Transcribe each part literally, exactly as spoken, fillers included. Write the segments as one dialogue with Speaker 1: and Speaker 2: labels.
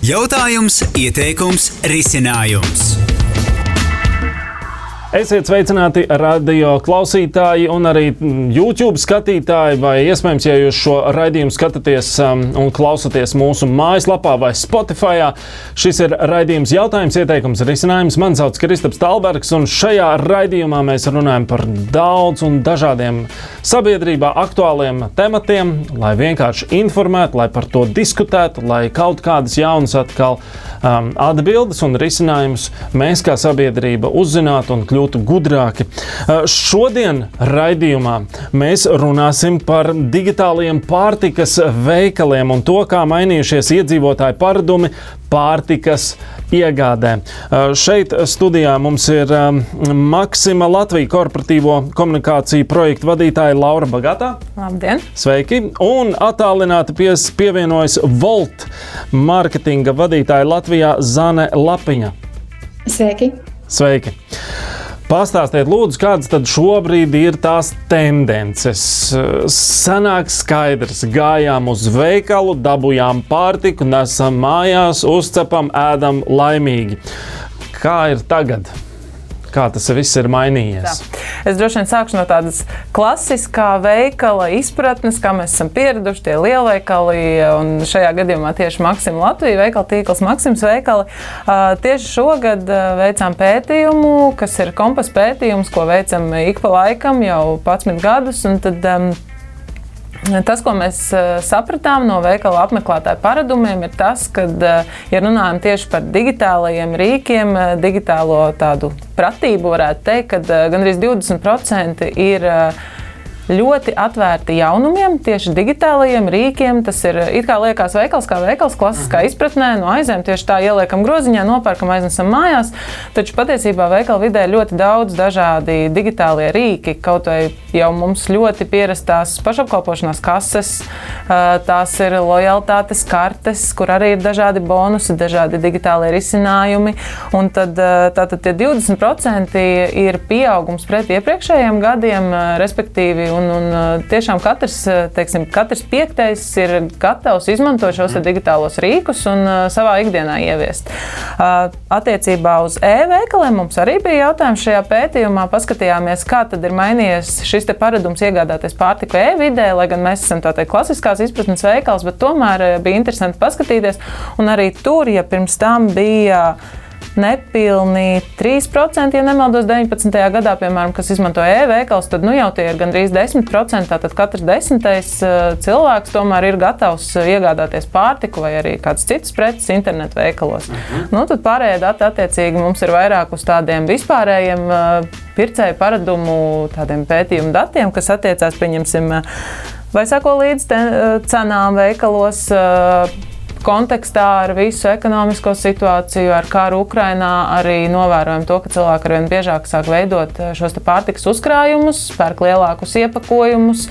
Speaker 1: Jautājums, ieteikums, risinājums.
Speaker 2: Esiet sveicināti radio klausītāji un arī YouTube skatītāji, vai iespējams, ja jūs šo raidījumu skatāties um, un klausaties mūsu mājaslapā vai Spotifyā. Šis ir raidījums jautājums, ieteikums, risinājums. Mani sauc Kristaps Talbergs, un šajā raidījumā mēs runājam par daudz un dažādiem sabiedrībā aktuāliem tematiem, lai vienkārši informētu, lai par to diskutētu, lai kaut kādas jaunas atkal um, atbildes un risinājumus mēs kā sabiedrība uzzinātu un kļūtu gudrāki. Šodien raidījumā mēs runāsim par digitālajiem pārtikas veikaliem un to, kā mainījušies iedzīvotāju paradumi pārtikas iegādē. Šeit studijā mums ir Maxima Latvija korporatīvo komunikāciju projektu vadītāja Laura Bagatā.
Speaker 3: Labdien!
Speaker 2: Sveiki! Un attālināti pies, pievienojas Volt mārketinga vadītāja Latvijā Zane Lapiņa.
Speaker 4: Sveiki!
Speaker 2: Sveiki! Pastāstiet, lūdzu, kādas tad šobrīd ir tās tendences? Sanāk skaidrs, gājām uz veikalu, dabujām pārtiku, nesam mājās, uzcepam, ēdam laimīgi. Kā ir tagad? Kā tas viss ir mainījies?
Speaker 3: Tā. Es droši vien sākšu no tādas klasiskā veikala izpratnes, kā mēs esam pieraduši, tie lielveikali, un šajā gadījumā tieši Maxima Latvija veikala tīkls Maximas veikali. Tieši šogad veicām pētījumu, kas ir kompas pētījums, ko veicam ik pa laikam jau padsmit gadus, un tad tas, ko mēs sapratām no veikala apmeklētāju paradumiem, ir tas, ka, ja runājam tieši par digitālajiem rīkiem, digitālo tādu pratību, varētu teikt, ka gandrīz divdesmit procenti ir ļoti atvērti jaunumiem, tieši digitālajiem rīkiem. Tas ir, it kā liekas veikals kā veikals, klasiskā izpratnē, no aizēm tieši tā ieliekam groziņā, nopērkam, aiznesam mājās, taču patiesībā veikala vidē ir ļoti daudz dažādi digitālie rīki, kaut vai jau mums ļoti pierastās pašapkalpošanās kases, tās ir lojalitātes kartes, kur arī ir dažādi bonusi, dažādi digitālie risinājumi, un tad tātad tie divdesmit procenti ir pieaugums pret iepriekšējiem gadiem, respektīvi. Un, un tiešām katrs, teiksim, katrs piektais ir gatavs izmantot šos digitālos rīkus un savā ikdienā ieviest. Attiecībā uz e-veikaliem mums arī bija jautājums šajā pētījumā. Paskatījāmies, kā tad ir mainījies šis te paradums iegādāties pārtiku e-vidē, lai gan mēs esam tā teikt klasiskās izpratnes veikals, bet tomēr bija interesanti paskatīties. Un arī tur, ja pirms tam bija nepilni trīs procenti, ja nemaldos, deviņpadsmitajā gadā, piemēram, kas izmanto e-veikals, tad nu jau tie ir gandrīz desmit procenti, tātad katrs desmitais cilvēks tomēr ir gatavs iegādāties pārtiku vai arī kāds cits preces internetu veikalos. Uh-huh. Nu, tad pārējie dati attiecīgi mums ir vairāk uz tādiem vispārējiem pircēju paradumu tādiem pētījumu datiem, kas attiecās, pieņemsim, vai sako līdz te, cenām veikalos, kontekstā ar visu ekonomisko situāciju, ar karu Ukrainā, arī novērojam to, ka cilvēki arvien biežāk sāk veidot šos te pārtikas uzkrājumus, pērk lielākus iepakojumus,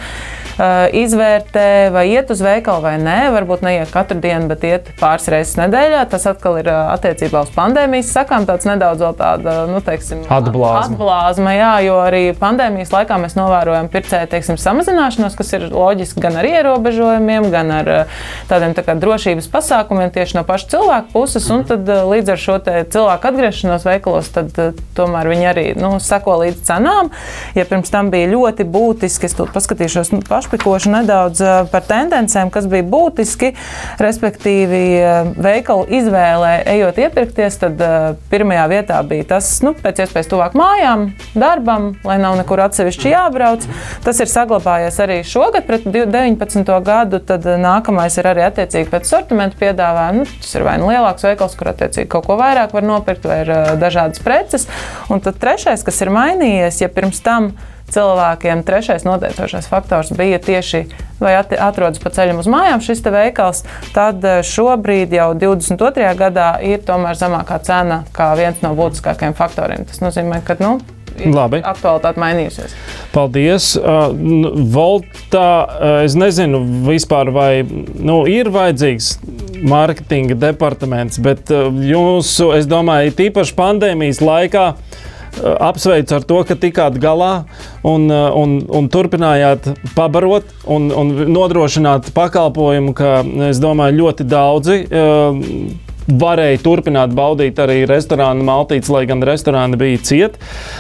Speaker 3: izvērtē, vai iet uz veikalu vai nē, varbūt neiet katru dienu, bet iet pāris reizes nedēļā. Tas atkal ir attiecībā uz pandēmijas sakām, tāds nedaudz vēl tāda, nu, teiksim,
Speaker 2: atblāzma.
Speaker 3: atblāzma, jā, jo arī pandēmijas laikā mēs novērojam pircēju, teiksim, samazināšanos, kas ir loģiski gan ar ierobežojumiem, gan ar tādiem tā kā drošības pasākumiem tieši no paša cilvēka puses, un tad līdz ar šo te cilvēku atgriešanos veikalos, tad tomēr viņi arī, nu, seko līdz cenām. Ja pirms tam bija ļoti būtiski, es to paskatīšos, nu, pašpikošu nedaudz par tendencēm, kas bija būtiski, respektīvi veikalu izvēlē ejot iepirkties, tad pirmajā vietā bija tas, nu, pēc iespējas tuvāk mājām, darbam, lai nav nekur atsevišķi jābrauc. Tas ir saglabājies arī šogad pret deviņpadsmito gadu, tad nākamais ir arī attiecīgi pēc sortimenta piedāvājuma. Nu, tas ir vai nu lielāks veikals, kur attiecīgi kaut ko vairāk var nopirkt, vai ir dažādas preces. Un tad trešais, kas ir mainījies, ja pirms tam cilvēkiem trešais noteicošais faktors bija tieši vai atrodas pa ceļam uz mājām šis te veikals, tad šobrīd jau divdesmit otrajā gadā ir tomēr zemākā cena kā viens no būtiskākajiem faktoriem. Tas nozīmē, ka, nu,
Speaker 2: Labi.
Speaker 3: Aktualitāte mainījusies.
Speaker 2: Paldies. Uh, Voltā, uh, es nezinu vispār, vai nu, ir vajadzīgs mārketinga departaments, bet uh, jūsu, es domāju, tīpaši pandēmijas laikā apsveicu ar to, ka tikāt galā un, un, un turpinājāt pabarot un, un nodrošināt pakalpojumu, ka, es domāju, ļoti daudzi varēja turpināt baudīt arī restorāna maltītes, lai gan restorāni bija cieti.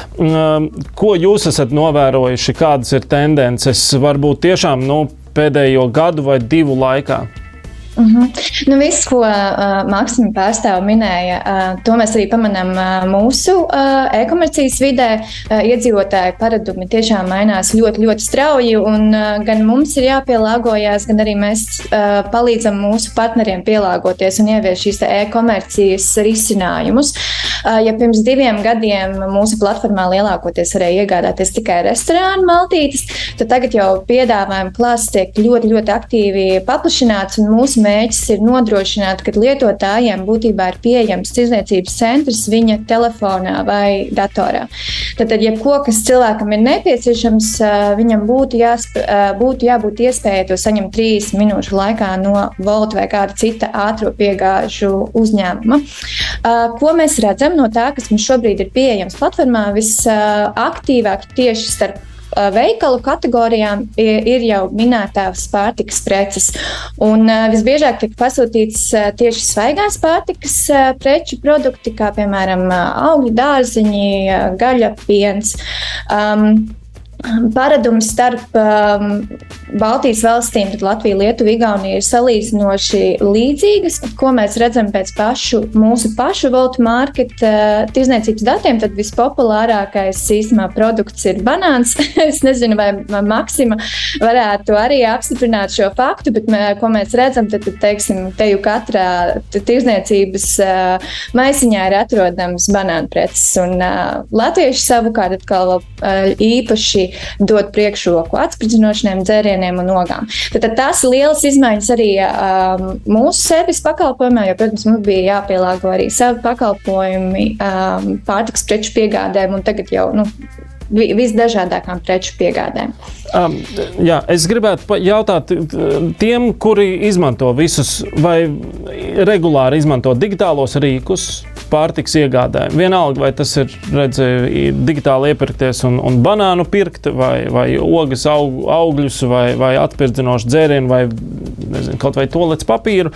Speaker 2: Ko jūs esat novērojuši, kādas ir tendences, varbūt tiešām nu, pēdējo gadu vai divu laikā?
Speaker 4: Uh-huh. Nu, viss, ko uh, Maksima pārstāve minēja, uh, to mēs arī pamanām uh, mūsu uh, e-komercijas vidē. Uh, iedzīvotāju paradumi tiešām mainās ļoti, ļoti strauji, un uh, gan mums ir jāpielāgojas, gan arī mēs uh, palīdzam mūsu partneriem pielāgoties un ievies šīs e-komercijas risinājumus. Uh, ja pirms diviem gadiem mūsu platformā lielākoties varēja iegādāties tikai restorānu maltītes, tad tagad jau piedāvājuma klāsts tiek ļoti, ļoti aktīvi paplašināts, un mūsu mērķis ir nodrošināt, ka lietotājiem būtībā ir pieejams tirdzniecības centrs viņa telefonā vai datorā. Tātad, jebko, kas cilvēkam ir nepieciešams, viņam būtu, jāsp, būtu jābūt iespēja to saņemt trīs minūšu laikā no Volt vai kāda cita ātro piegāžu uzņēmuma. Ko mēs redzam no tā, kas mums šobrīd ir pieejams platformā, visaktīvāk tieši starp veikalu kategorijām ir jau minētās pārtikas preces. Un visbiežāk tiek pasūtīts tieši svaigās pārtikas preču produkti, kā piemēram augļu dārziņi, gaļa, piens. Um, Paradums starp um, Baltijas valstīm, tad Latvija, Lietuva, Igaunija ir salīdzinoši līdzīgas, ko mēs redzam pēc pašu, mūsu pašu Volt Market uh, tirdzniecības datiem, tad vispopulārākais īstenībā produkts ir banāns. Es nezinu, vai Maksima varētu arī apstiprināt šo faktu, bet mē, ko mēs redzam, tad, teiksim, te jau katrā tirdzniecības uh, maisiņā ir atrodams banānu preces. Un uh, latvieši savukārt atkal uh, īpaši dot priekšroku atspridzinošiem dzērieniem un ogām. Tad tās ir lielas izmaiņas arī um, mūsu servisu pakalpojumā, jo, protams, mums bija jāpielāgo arī savi pakalpojumi um, pārtikas preču piegādēm un tagad jau nu, visdažādākām preču piegādēm.
Speaker 2: Um, jā, es gribētu jautāt tiem, kuri izmanto visus vai regulāri izmanto digitālos rīkus pārtikas iegādēm. Vienalga, vai tas ir, redzi, digitāli iepirkties un, un banānu pirkt, vai, vai ogas aug, augļus, vai, vai atpirdzinošu dzērienu, vai nezinu, kaut vai tolets papīru.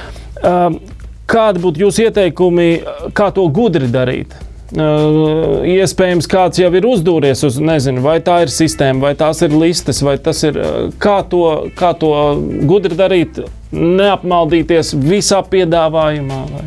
Speaker 2: Um, kādi būtu jūsu ieteikumi, kā to gudri darīt? Uh, iespējams, kāds jau ir uzdūries uz, nezinu, vai tā ir sistēma, vai tās ir listes, vai tas ir, kā to, kā to gudri darīt, neapmaldīties visā piedāvājumā, vai...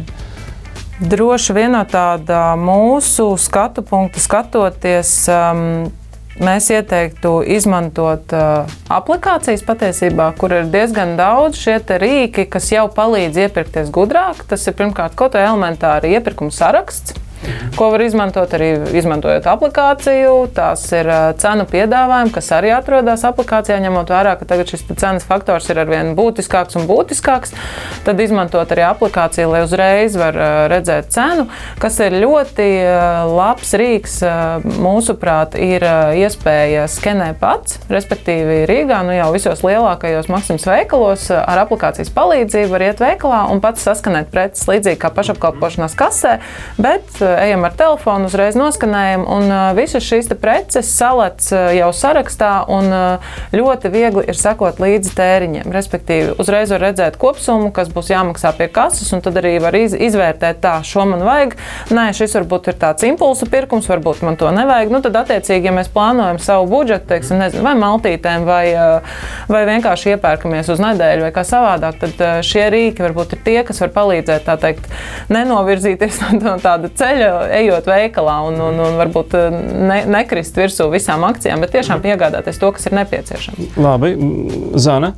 Speaker 3: Droši vien no tāda mūsu skatu punkta skatoties, um, mēs ieteiktu izmantot uh, aplikācijas patiesībā, kur ir diezgan daudz šie te rīki, kas jau palīdz iepirkties gudrāk. Tas ir pirmkārt kaut kā elementāri iepirkuma saraksts, ko var izmantot arī izmantojot aplikāciju. Tās ir cenu piedāvājumi, kas arī atrodas aplikācijā, ņemot vērā, ka tagad šis cenas faktors ir arvien būtiskāks un būtiskāks. Tad izmantot arī aplikāciju, lai uzreiz var redzēt cenu, kas ir ļoti labs rīks. Mūsuprāt, ir iespēja skenēt pats, respektīvi Rīgā, nu jau visos lielākajos Maksimas veikalos ar aplikācijas palīdzību var iet veikalā un pats saskanēt preces līdzīgi kā pašapkalpošanās kasē, bet ejam ar telefonu, uzreiz noskanējam, un uh, visas šīs te preces salec uh, jau sarakstā, un uh, ļoti viegli ir sekot līdzi tēriņiem. Respektīvi, uzreiz var redzēt kopsumu, kas būs jāmaksā pie kases, un tad arī var iz, izvērtēt tā, šo man vajag. Nē, šis varbūt ir tāds impulsu pirkums, varbūt man to nevajag. Nu, tad attiecīgi, ja mēs plānojam savu budžetu, teiksim, nezinu, vai maltītēm, vai, uh, vai vienkārši iepērkamies uz nedēļu, vai kā savādāk, tad uh, šie rīki varbūt ir tie, kas var palīdzēt, tā teikt, nenovirzīties no tāda ceļa, ejot veikalā un, un, un varbūt ne, nekrist virsū visām akcijām, bet tiešām piegādāties to, kas ir nepieciešams.
Speaker 2: Labi, Zana?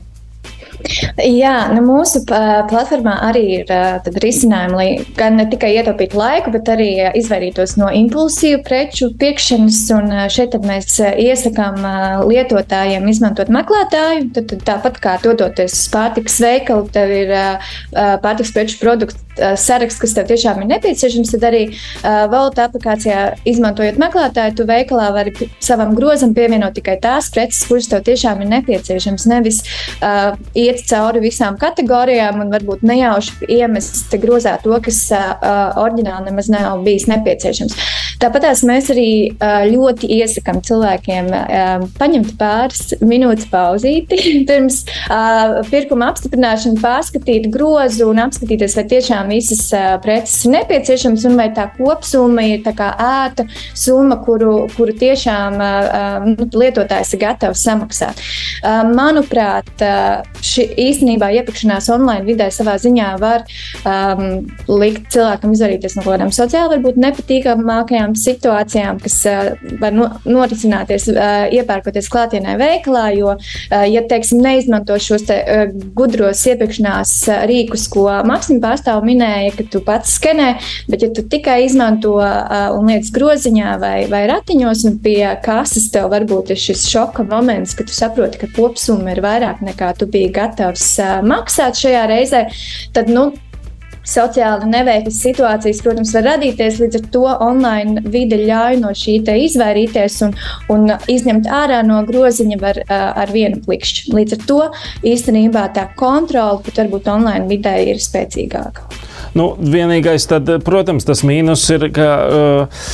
Speaker 4: Jā, nu mūsu platformā arī ir tad risinājumi, lai gan ne tikai ietaupītu laiku, bet arī izvairītos no impulsīvu preču pirkšanas. Un šeit tad mēs iesakām lietotājiem izmantot meklētāju. Tad, tad tāpat kā dodoties uz pārtikas veikalu, tev ir pārtikas preču produktu saraksts, kas tev tiešām ir nepieciešams, tad arī Volt aplikācijā izmantojot meklētāju, tu veikalā vari savam grozam pievienot tikai tās preces, kuras tev tiešām ir nepieciešams. Nevis uh, iet iet cauri visām kategorijām un varbūt nejauši iemest grozā to, kas uh, oriģināli nemaz nav bijis nepieciešams. Tāpatās mēs arī uh, ļoti iesakām cilvēkiem uh, paņemt pāris minūtes pauzīti pirms uh, pirkuma apstiprināšana, pārskatīt grozu un apskatīties, vai tiešām visas uh, preces ir nepieciešams un vai tā kopsumma ir tā kā ēta summa, kuru, kuru tiešām uh, nu, lietotājs ir gatavs samaksāt. Uh, manuprāt, uh, ši īstenībā iepirkšanās online vidē savā ziņā var um, likt cilvēkam izvarīties no kādām sociāli varbūt nepatīkamākajām situācijām, kas uh, var no, norisināties uh, iepērkoties klātienē veikalā, jo, uh, ja, teiksim, neizmanto šos te uh, gudros iepirkšanās uh, rīkus, ko Maksima pārstāv minēja, ka tu pats skenē, bet ja tu tikai izmanto uh, un lietas groziņā vai, vai ratiņos un pie kases tev varbūt ir šis šoka moments, ka tu saproti, ka kopsumma ir vairāk nekā tu biji gatavs uh, maksāt šajā reizē, tad, nu, sociāli neveiklas situācijas, protams, var radīties, līdz ar to online vide ļauj no šī te izvairīties un, un izņemt ārā no groziņa var uh, ar vienu plikšķi. Līdz ar to īstenībā tā kontrola, pat varbūt online vidē ir spēcīgāka.
Speaker 2: Nu, vienīgais tad, protams, tas mīnus ir, ka uh,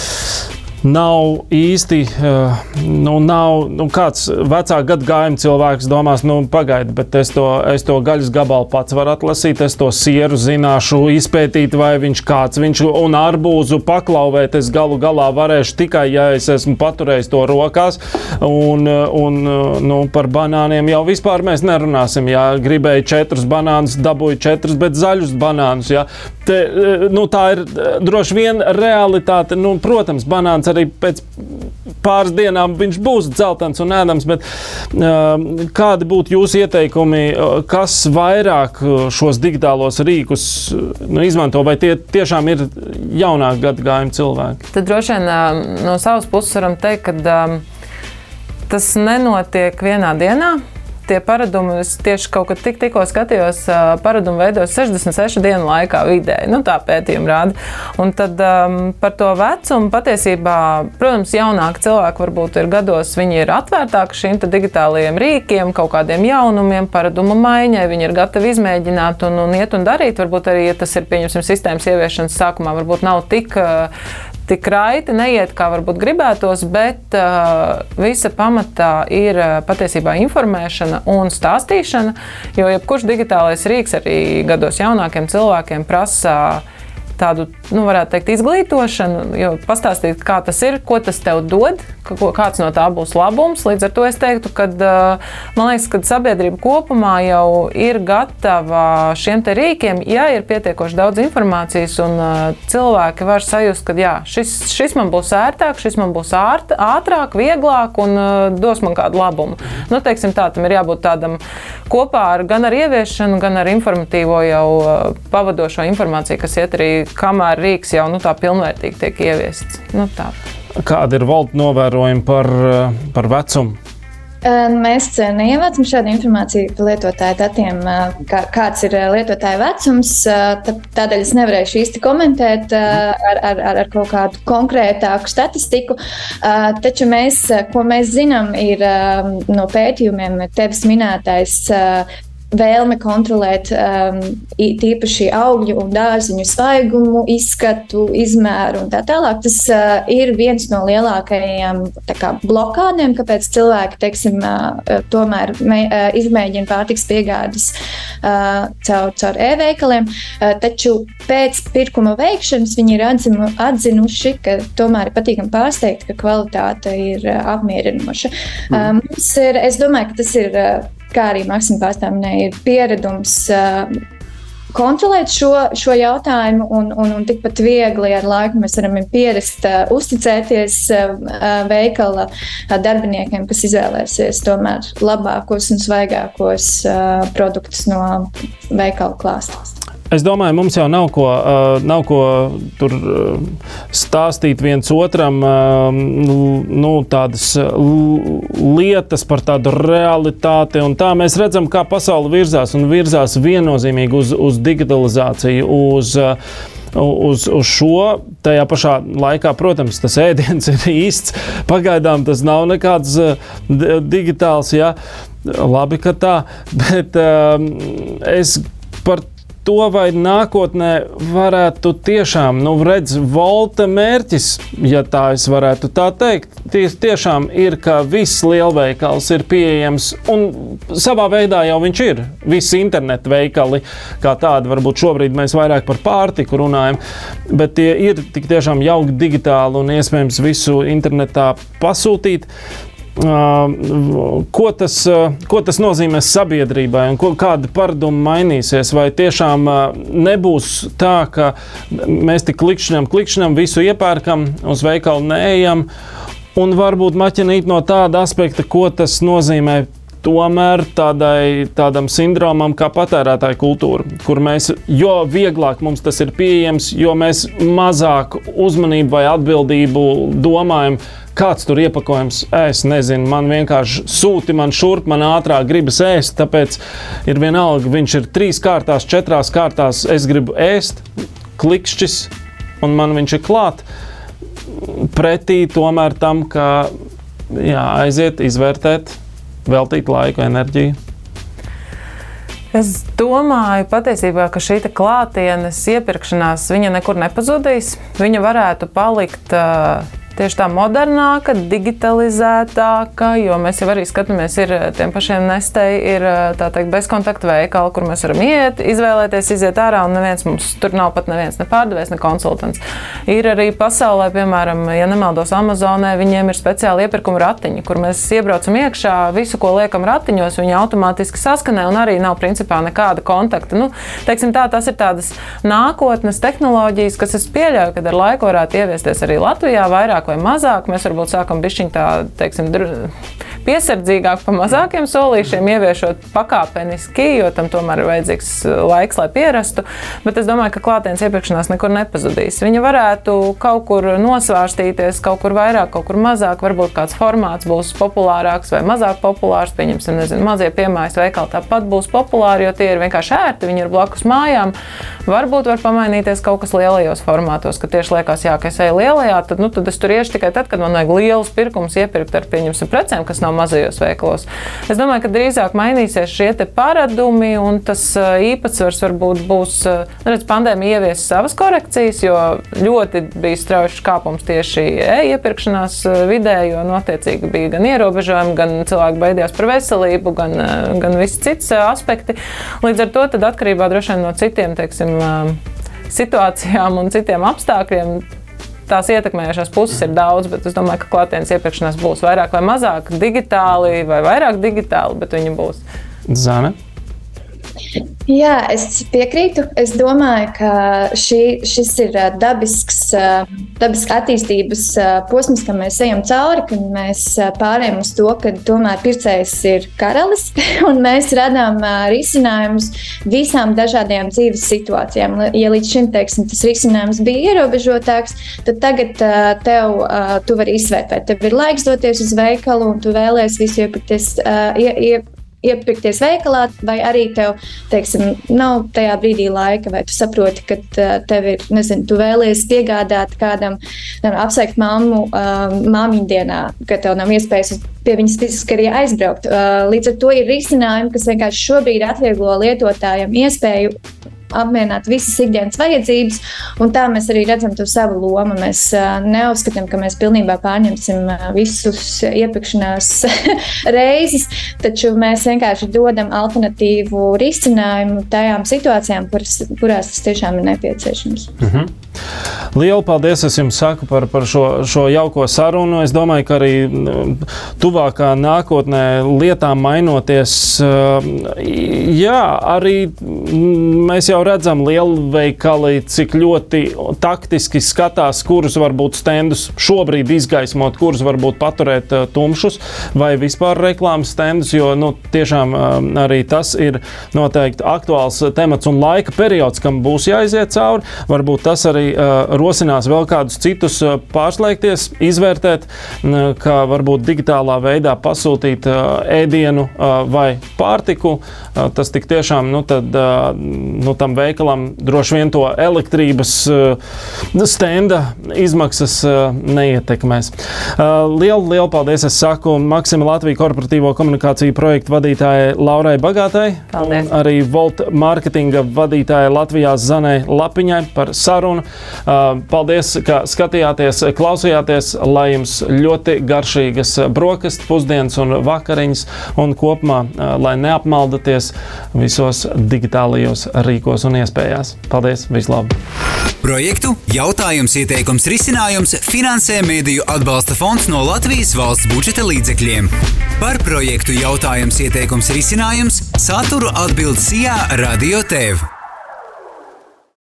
Speaker 2: nav īsti, uh, nu, nav, nu, kāds vecā gadgājuma cilvēks domās, nu, pagaidi, bet es to, es to gaļas gabalu pats varu atlasīt, es to sieru zināšu, izpētīt, vai viņš kāds, viņš un arbūzu paklauvēt, es galu galā varēšu tikai, ja es esmu paturējis to rokās, un, un nu, par banāniem jau vispār mēs nerunāsim, ja gribēju četrus banānus, dabūju četrus, bet zaļus banānus, ja. Te, nu, tā ir droši vien realitāte, nu, protams, banāns arī pēc pāris dienām viņš būs dzeltens un ēdams, bet uh, kādi būtu jūsu ieteikumi, kas vairāk šos digitālos rīkus nu, izmanto, vai tie tiešām ir jaunāk gadgājumi cilvēki?
Speaker 3: Tad droši vien no savas puses varam teikt, ka um, tas nenotiek vienā dienā. Tie paradumi, es tieši kaut kad tik, tikko skatījos, paradumi veidos sešdesmit sešu dienu laikā vidēji, nu tā pētījuma rāda. Un tad um, par to vecumu patiesībā, protams, jaunāki cilvēki varbūt ir gados, viņi ir atvērtāki šīm te digitālajiem rīkiem, kaut kādiem jaunumiem, paradumu maiņai, viņi ir gatavi izmēģināt un, un iet un darīt. Varbūt arī, ja tas ir, pieņemsim, sistēmas ieviešanas sākumā, varbūt nav tik tik raiti, neiet, kā varbūt gribētos, bet uh, visa pamatā ir uh, patiesībā informēšana un stāstīšana, jo jebkurš digitālais rīks arī gados jaunākiem cilvēkiem prasa tādu, nu, varētu teikt, izglītošanu, jo pastāstīt, kā tas ir, ko tas tev dod, kāds no tā būs labums. Līdz ar to es teiktu, ka, man liekas, ka sabiedrība kopumā jau ir gatava šiem te rīkiem, ja ir pietiekoši daudz informācijas un cilvēki var sajust, ka jā, šis, šis man būs ērtāk, šis man būs ārt, ātrāk, vieglāk un dos man kādu labumu. Nu, teiksim tā, tam ir jābūt tādam kopā ar, gan ar ieviešanu, gan ar informatīvo jau pavadošo informāciju, kas iet arī kamēr rīks jau nu, tā pilnvērtīgi tiek ieviests. Nu, tā.
Speaker 2: Kādi ir valda novērojumi par, par vecumu?
Speaker 4: Mēs neievācam šādu informāciju par lietotāju datiem, kā, kāds ir lietotāja vecums. Tādēļ es nevarēšu īsti komentēt ar, ar, ar kaut kādu konkrētāku statistiku. Taču mēs, ko mēs zinām, ir no pētījumiem tevis minētais vēlme kontrolēt um, tīpaši augļu un dārziņu svaigumu, izskatu, izmēru un tā tālāk. Tas uh, ir viens no lielākajiem tā kā, blokādiem, kāpēc cilvēki, teiksim, uh, tomēr me, uh, izmēģina pārtiks piegādes uh, caur, caur e-veikaliem. Uh, taču pēc pirkuma veikšanas viņi ir atzinu, atzinuši, ka tomēr ir patīkami pārsteigt, ka kvalitāte ir uh, apmierinoša. Mm. Uh, mums ir, es domāju, ka tas ir uh, kā arī Maksima pārstāv minēja, ir pieredums uh, kontrolēt šo, šo jautājumu un, un, un tikpat viegli ar laiku mēs varam pierast uh, uzticēties uh, veikala uh, darbiniekiem, kas izvēlēsies tomēr labākos un svaigākos uh, produktus no veikala klāstas.
Speaker 2: Es domāju, mums jau nav ko, uh, nav ko tur uh, stāstīt viens otram, uh, nu, tādas lietas par tādu realitāti, un tā mēs redzam, kā pasaule virzās, un virzās viennozīmīgi uz, uz digitalizāciju, uz uh, uz, uz šo. Tajā pašā laikā, protams, tas ēdiens ir īsts. Pagaidām tas nav nekāds digitāls, jā. Labi, ka tā, bet um, es par to, vai nākotnē varētu tiešām, nu, redz, Volta mērķis, ja tā es varētu tā teikt, ties, tiešām ir, ka viss lielveikals ir pieejams, un savā veidā jau viņš ir. Visi internetu veikali, kā tādi, varbūt šobrīd mēs vairāk par pārtiku runājam, bet tie ir tik tiešām jauki digitāli un iespējams visu internetā pasūtīt. Uh, ko, tas, uh, ko tas nozīmē sabiedrībai un ko, kāda paraduma mainīsies? Vai tiešām uh, nebūs tā, ka mēs tik klikšķinam, klikšķinam, visu iepērkam, uz veikalu neejam, un varbūt maķinīt no tāda aspekta, ko tas nozīmē tomēr tādai, tādam sindromam kā patērētāja kultūra, kur mēs, jo vieglāk mums tas ir pieejams, jo mēs mazāk uzmanību vai atbildību domājam, kāds tur iepakojums, es nezinu, man vienkārši sūti man šurp, man ātrāk gribas ēst, tāpēc ir vienalga, viņš ir trīs kārtās, četrās kārtās, es gribu ēst, klikšķis, un man viņš ir klāt. Pretī tomēr tam, ka jā, aiziet, izvērtēt, veltīt laiku, enerģiju.
Speaker 3: Es domāju patiesībā, ka šī klātienes iepirkšanās, viņa nekur nepazudīs. Viņa varētu palikt uh, tieši tā modernāka, digitalizētāka, jo mēs jau arī skatāmies, ir tiem pašiem Nestei, ir tā teikt bezkontaktu veikali, kur mēs varam iet, izvēlēties, iziet ārā, un neviens mums tur nav pat neviens ne pārdevējs, ne konsultants. Ir arī pasaulē, piemēram, ja nemaldos Amazonē, viņiem ir speciāli iepirkuma ratiņi, kur mēs iebraucam iekšā, visu, ko liekam ratiņos, viņi automātiski saskanē, un arī nav principā nekāda kontakta. Nu, teiksim tā, tas ir tādas nākotnes tehnoloģijas, kas es pieļauju, kad ar laiku varētu ieviesties arī Latvijā vairāk vai mazāk. Mēs varbūt sākam bišķiņ tā, teiksim, piesardzīgāk pa mazākiem solīšiem, ieviešot pakāpeniski, jo tam tomēr ir vajadzīgs laiks, lai pierastu. Bet es domāju, ka klātienes iepirkšanās nekur nepazudīs. Viņa varētu kaut kur nosvārstīties, kaut kur vairāk, kaut kur mazāk. Varbūt kāds formāts būs populārāks vai mazāk populārs. Pieņemsim, nezinu, mazie piemājas veikali tāpat būs populāri, jo tie ir vienkārši ērti, viņi ir blakus mājām. Varbūt var pamainīties kaut kas lielajos formātos, ka tieši liekas, jā, ka es eju lielajā, tad, nu, tad es tur iešu tikai tad, kad man vajag lielus pirkumus iepirkt ar, pieņemsim, precēm, kas nav mazajos veikalos. Es domāju, ka drīzāk mainīsies šie te paradumi, un tas īpatsvars varbūt būs, redz, pandēmija ievies savas korekcijas, jo ļoti bija strauji kāpums tieši e-iepirkšanās vidē, jo notiecīgi bija gan ierobežojumi, gan cilvēki baidījās par veselību, gan, gan visi cits aspekti. Līdz ar to tad atkarībā droši vien no citiem, teiksim, situācijām un citiem apstākļiem tās ietekmējušās puses ir daudz, bet es domāju, ka klātienes iepirkšanās būs vairāk vai mazāk digitāli vai vairāk digitāli, bet viņi būs.
Speaker 2: Zane?
Speaker 4: Jā, es piekrītu. Es domāju, ka šī, šis ir dabisks, dabisks attīstības posms, kam mēs ejam cauri, kad mēs pārējām uz to, ka tomēr pircējs ir karalis, un mēs radām risinājumus visām dažādajām dzīves situācijām. Ja līdz šim, teiksim, tas risinājums bija ierobežotāks, tad tagad tev, tu vari izvērtēt. Tev ir laiks doties uz veikalu, un tu vēlies visu iepirkties, ie, ie, iepirkties veikalā, vai arī tev, teiksim, nav tajā brīdī laika, vai tu saproti, ka tev ir, nezinu, tu vēlies piegādāt kādam, apsveikt mammu uh, māmiņdienā, ka tev nav iespējas pie viņas fiziski arī aizbraukt. Uh, līdz ar to ir risinājumi, kas vienkārši šobrīd atvieglo lietotājiem iespēju apmierināt visas ikdienas vajadzības, un tā mēs arī redzam to savu lomu. Mēs uh, neuzskatām, ka mēs pilnībā pārņemsim uh, visus iepirkšanās reizes, taču mēs vienkārši dodam alternatīvu risinājumu tajām situācijām, kuras, kurās tas tiešām ir nepieciešams.
Speaker 2: Mhm. Lielu paldies, es jums saku par, par šo, šo jauko sarunu. Es domāju, ka arī tuvākā nākotnē lietām mainoties, jā, arī mēs jau redzam lielveikali, cik ļoti taktiski skatās, kurus varbūt stendus šobrīd izgaismot, kurus varbūt paturēt tumšus vai vispār reklāmas stendus, jo nu, tiešām arī tas ir noteikti aktuāls temats un laika periods, kam būs jāiziet cauri. Varbūt tas arī uh, rosinās vēl kādus citus pārslēgties, izvērtēt, kā varbūt digitālā veidā pasūtīt ēdienu vai pārtiku, tas tik tiešām, nu tad, nu tam veikalam droši vien to elektrības stenda izmaksas neietekmēs. Lielu, lielu paldies, es saku Maxima Latvija korporatīvo komunikāciju projektu vadītājai Laurai Bagātai.
Speaker 3: Paldies.
Speaker 2: Arī Volt marketinga vadītājai Latvijā Zanai Lapiņai par sarunu. Paldies, ka skatījāties, klausījāties, lai jums ļoti garšīgas brokastu, pusdienas un vakariņas un kopumā, lai neapmaldaties visos digitālajos rīkos un iespējās. Paldies, vislabāk!
Speaker 1: Projektu jautājums, ieteikums, risinājums finansē Mediju atbalsta fonds no Latvijas valsts budžeta līdzekļiem. Par projektu jautājums, ieteikums, risinājums saturu atbild Sijā Radio T V.